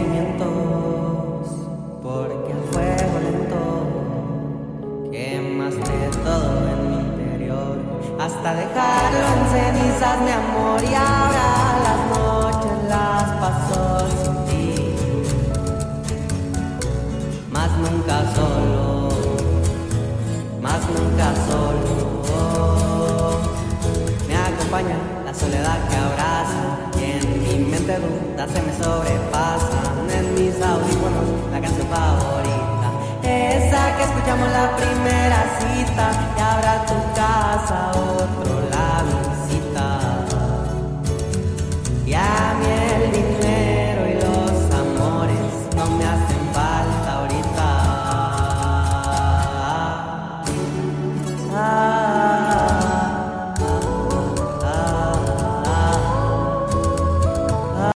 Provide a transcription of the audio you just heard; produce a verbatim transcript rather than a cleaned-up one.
sentimientos, porque a fuego lento quemaste todo en mi interior, hasta dejarlo en cenizas, mi amor, y ahora las noches las paso sin ti, más nunca solo, más nunca solo. Me acompaña la soledad que abraza, y en mi mente dudas se me sobrepasan. En mis audífonos la canción favorita, esa que escuchamos la primera cita, y ahora tu casa otro